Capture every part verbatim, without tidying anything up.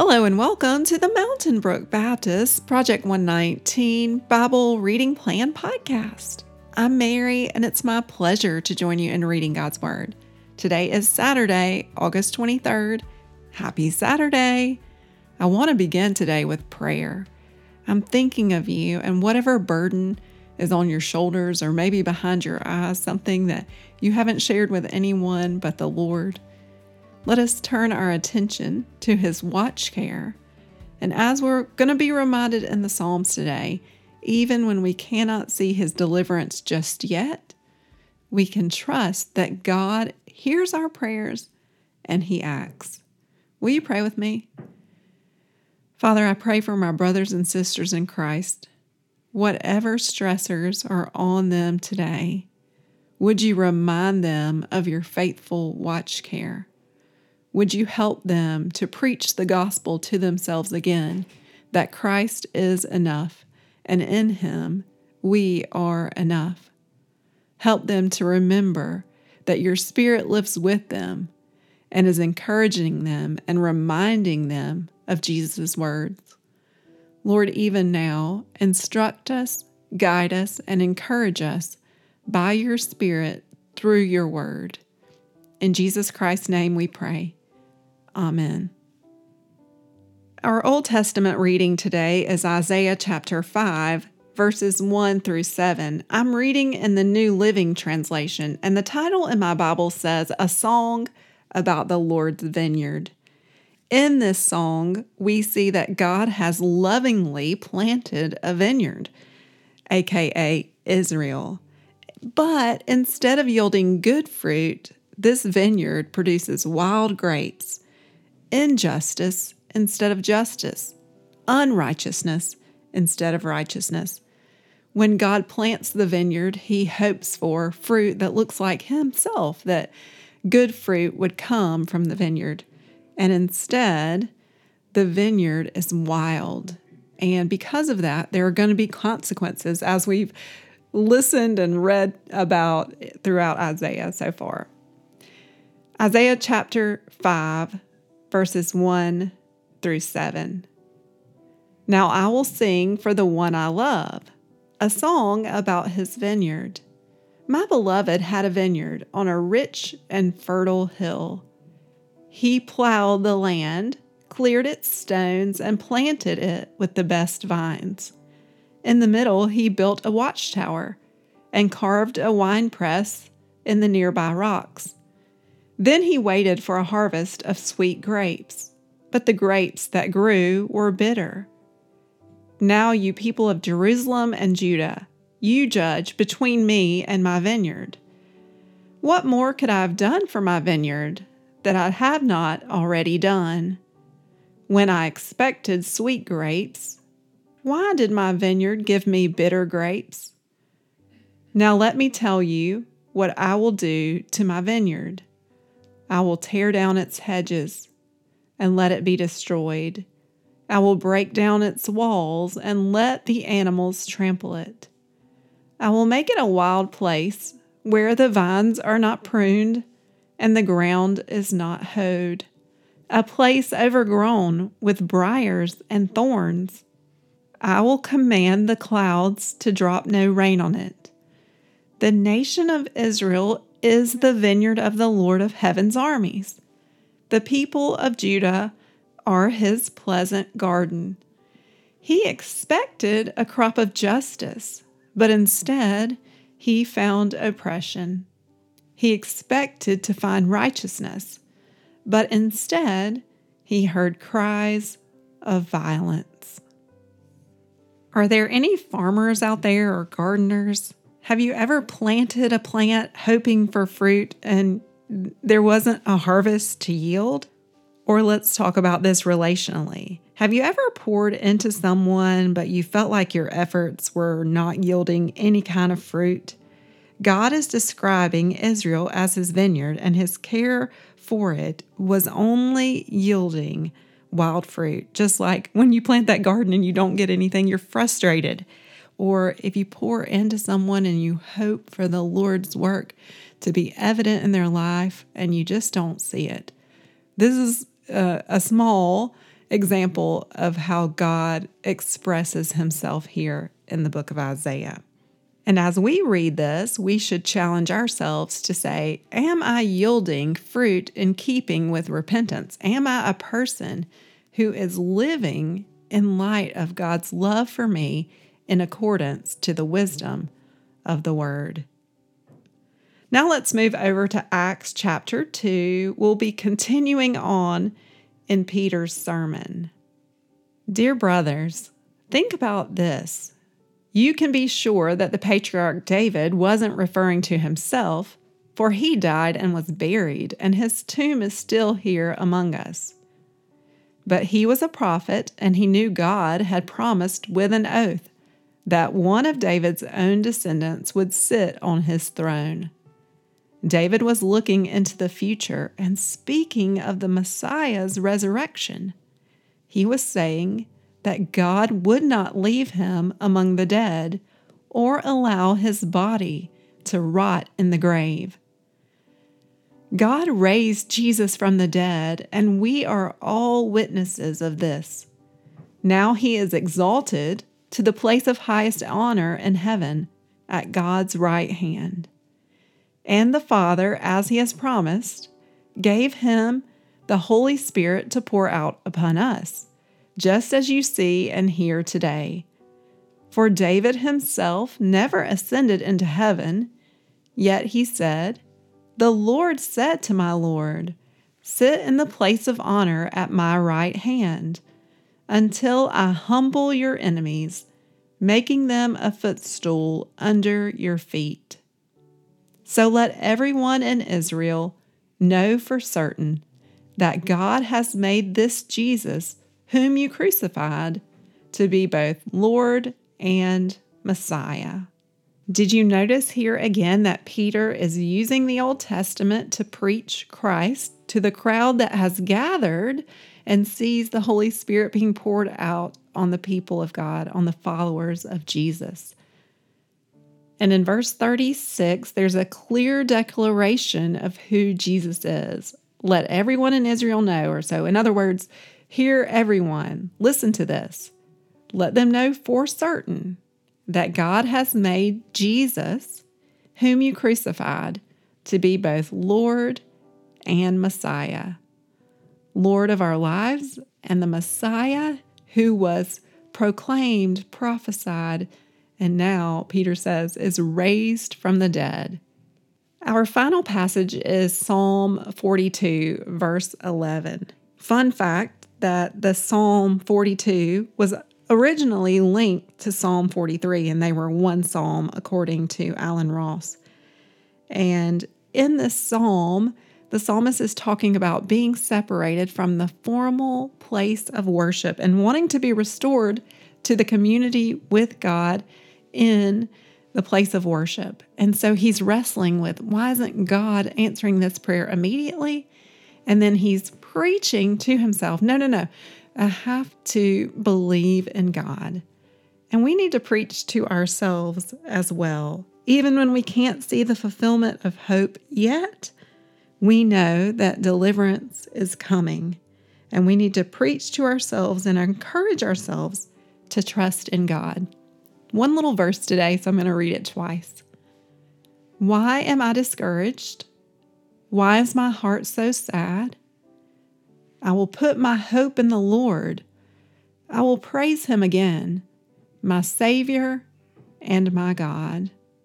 Hello and welcome to the Mountain Brook Baptist Project one nineteen Bible Reading Plan Podcast. I'm Mary, and it's my pleasure to join you in reading God's Word. Today is Saturday, August twenty-third. Happy Saturday! I want to begin today with prayer. I'm thinking of you and whatever burden is on your shoulders or maybe behind your eyes, something that you haven't shared with anyone but the Lord. Let us turn our attention to His watch care. And as we're going to be reminded in the Psalms today, even when we cannot see His deliverance just yet, we can trust that God hears our prayers and He acts. Will you pray with me? Father, I pray for my brothers and sisters in Christ. Whatever stressors are on them today, would you remind them of your faithful watch care? Would you help them to preach the gospel to themselves again, that Christ is enough, and in Him we are enough? Help them to remember that your Spirit lives with them and is encouraging them and reminding them of Jesus' words. Lord, even now, instruct us, guide us, and encourage us by your Spirit through your word. In Jesus Christ's name we pray. Amen. Our Old Testament reading today is Isaiah chapter five, verses one through seven. I'm reading in the New Living Translation, and the title in my Bible says, A Song About the Lord's Vineyard. In this song, we see that God has lovingly planted a vineyard, aka Israel. But instead of yielding good fruit, this vineyard produces wild grapes. Injustice instead of justice, unrighteousness instead of righteousness. When God plants the vineyard, He hopes for fruit that looks like Himself, that good fruit would come from the vineyard. And instead, the vineyard is wild. And because of that, there are going to be consequences, as we've listened and read about throughout Isaiah so far. Isaiah chapter five, verses one through seven. Now I will sing for the one I love, a song about his vineyard. My beloved had a vineyard on a rich and fertile hill. He plowed the land, cleared its stones, and planted it with the best vines. In the middle he built a watchtower and carved a winepress in the nearby rocks. Then he waited for a harvest of sweet grapes, but the grapes that grew were bitter. Now, you people of Jerusalem and Judah, you judge between me and my vineyard. What more could I have done for my vineyard that I have not already done? When I expected sweet grapes, why did my vineyard give me bitter grapes? Now let me tell you what I will do to my vineyard. I will tear down its hedges and let it be destroyed. I will break down its walls and let the animals trample it. I will make it a wild place where the vines are not pruned and the ground is not hoed, a place overgrown with briars and thorns. I will command the clouds to drop no rain on it. The nation of Israel is the vineyard of the Lord of heaven's armies. The people of Judah are His pleasant garden. He expected a crop of justice, but instead He found oppression. He expected to find righteousness, but instead He heard cries of violence. Are there any farmers out there or gardeners? Have you ever planted a plant hoping for fruit and there wasn't a harvest to yield? Or let's talk about this relationally. Have you ever poured into someone but you felt like your efforts were not yielding any kind of fruit? God is describing Israel as His vineyard, and His care for it was only yielding wild fruit. Just like when you plant that garden and you don't get anything, you're frustrated. Or if you pour into someone and you hope for the Lord's work to be evident in their life and you just don't see it. This is a, a small example of how God expresses himself here in the book of Isaiah. And as we read this, we should challenge ourselves to say, am I yielding fruit in keeping with repentance? Am I a person who is living in light of God's love for me in accordance to the wisdom of the Word? Now let's move over to Acts chapter two. We'll be continuing on in Peter's sermon. Dear brothers, think about this. You can be sure that the patriarch David wasn't referring to himself, for he died and was buried, and his tomb is still here among us. But he was a prophet, and he knew God had promised with an oath that one of David's own descendants would sit on his throne. David was looking into the future and speaking of the Messiah's resurrection. He was saying that God would not leave him among the dead or allow his body to rot in the grave. God raised Jesus from the dead, and we are all witnesses of this. Now he is exalted to the place of highest honor in heaven at God's right hand. And the Father, as he has promised, gave him the Holy Spirit to pour out upon us, just as you see and hear today. For David himself never ascended into heaven, yet he said, "The Lord said to my Lord, sit in the place of honor at my right hand, until I humble your enemies, making them a footstool under your feet." So let everyone in Israel know for certain that God has made this Jesus, whom you crucified, to be both Lord and Messiah. Did you notice here again that Peter is using the Old Testament to preach Christ to the crowd that has gathered and sees the Holy Spirit being poured out on the people of God, on the followers of Jesus? And in verse thirty-six, there's a clear declaration of who Jesus is. Let everyone in Israel know, or so. In other words, hear everyone. Listen to this. Let them know for certain that God has made Jesus, whom you crucified, to be both Lord and Messiah. Lord of our lives and the Messiah who was proclaimed, prophesied, and now, Peter says, is raised from the dead. Our final passage is Psalm forty-two, verse eleven. Fun fact that the Psalm forty-two was originally linked to Psalm forty-three, and they were one psalm according to Alan Ross. And in this psalm, the psalmist is talking about being separated from the formal place of worship and wanting to be restored to the community with God in the place of worship. And so he's wrestling with, why isn't God answering this prayer immediately? And then he's preaching to himself, no, no, no, I have to believe in God. And we need to preach to ourselves as well. Even when we can't see the fulfillment of hope yet, we know that deliverance is coming. And we need to preach to ourselves and encourage ourselves to trust in God. One little verse today, so I'm going to read it twice. Why am I discouraged? Why is my heart so sad? I will put my hope in the Lord. I will praise him again, my Savior and my God.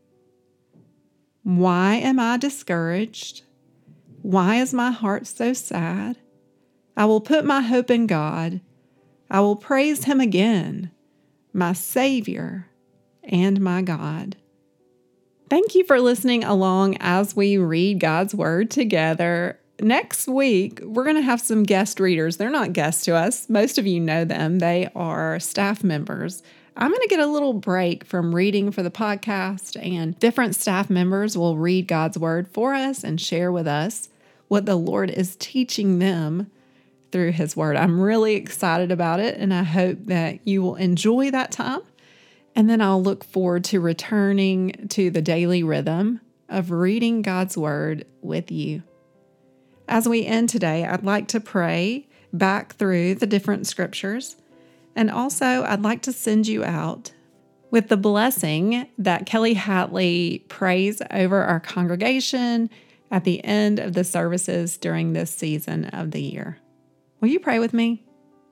Why am I discouraged? Why is my heart so sad? I will put my hope in God. I will praise him again, my Savior and my God. Thank you for listening along as we read God's Word together. Next week, we're going to have some guest readers. They're not guests to us. Most of you know them. They are staff members. I'm going to get a little break from reading for the podcast, and different staff members will read God's Word for us and share with us what the Lord is teaching them through His Word. I'm really excited about it, and I hope that you will enjoy that time. And then I'll look forward to returning to the daily rhythm of reading God's Word with you. As we end today, I'd like to pray back through the different scriptures. And also, I'd like to send you out with the blessing that Kelly Hatley prays over our congregation at the end of the services during this season of the year. Will you pray with me?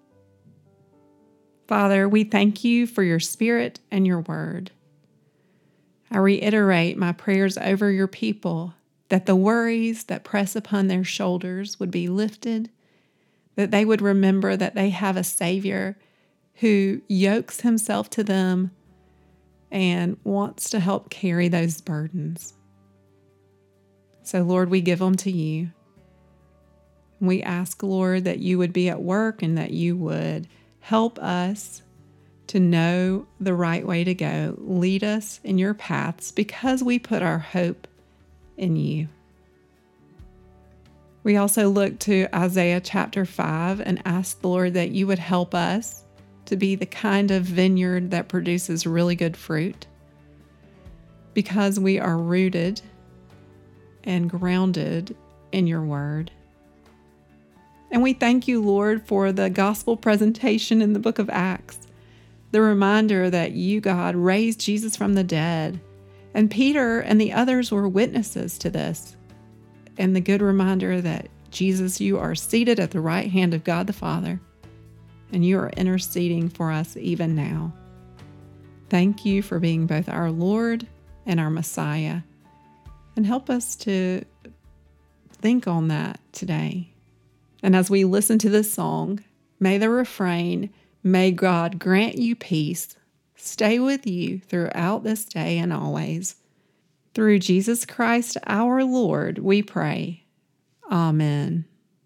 Father, we thank you for your Spirit and your word. I reiterate my prayers over your people, that the worries that press upon their shoulders would be lifted, that they would remember that they have a Savior who yokes himself to them and wants to help carry those burdens. So, Lord, we give them to you. We ask, Lord, that you would be at work and that you would help us to know the right way to go. Lead us in your paths because we put our hope in you. We also look to Isaiah chapter five and ask the Lord that you would help us to be the kind of vineyard that produces really good fruit because we are rooted and grounded in your word. And we thank you, Lord, for the gospel presentation in the book of Acts, the reminder that you, God, raised Jesus from the dead, and Peter and the others were witnesses to this, and the good reminder that, Jesus, you are seated at the right hand of God the Father, and you are interceding for us even now. Thank you for being both our Lord and our Messiah, and help us to think on that today. And as we listen to this song, may the refrain, may God grant you peace, stay with you throughout this day and always. Through Jesus Christ our Lord, we pray. Amen.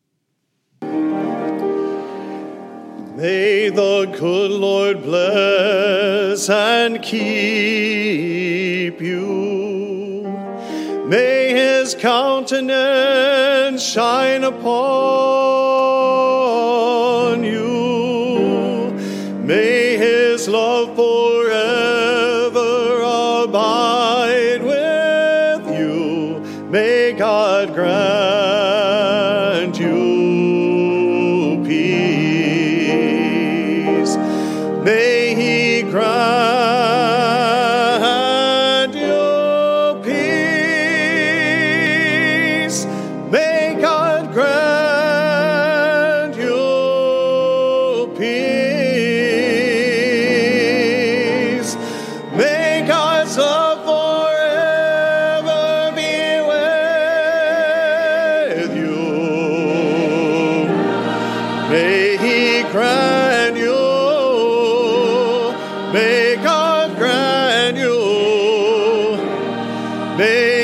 May the good Lord bless and keep you. May his countenance shine upon you. May his love forever abide with you. May God grant you peace. May he grant you peace. May God grant you peace. May God's love forever be with you. May he grant you, may God grant you, may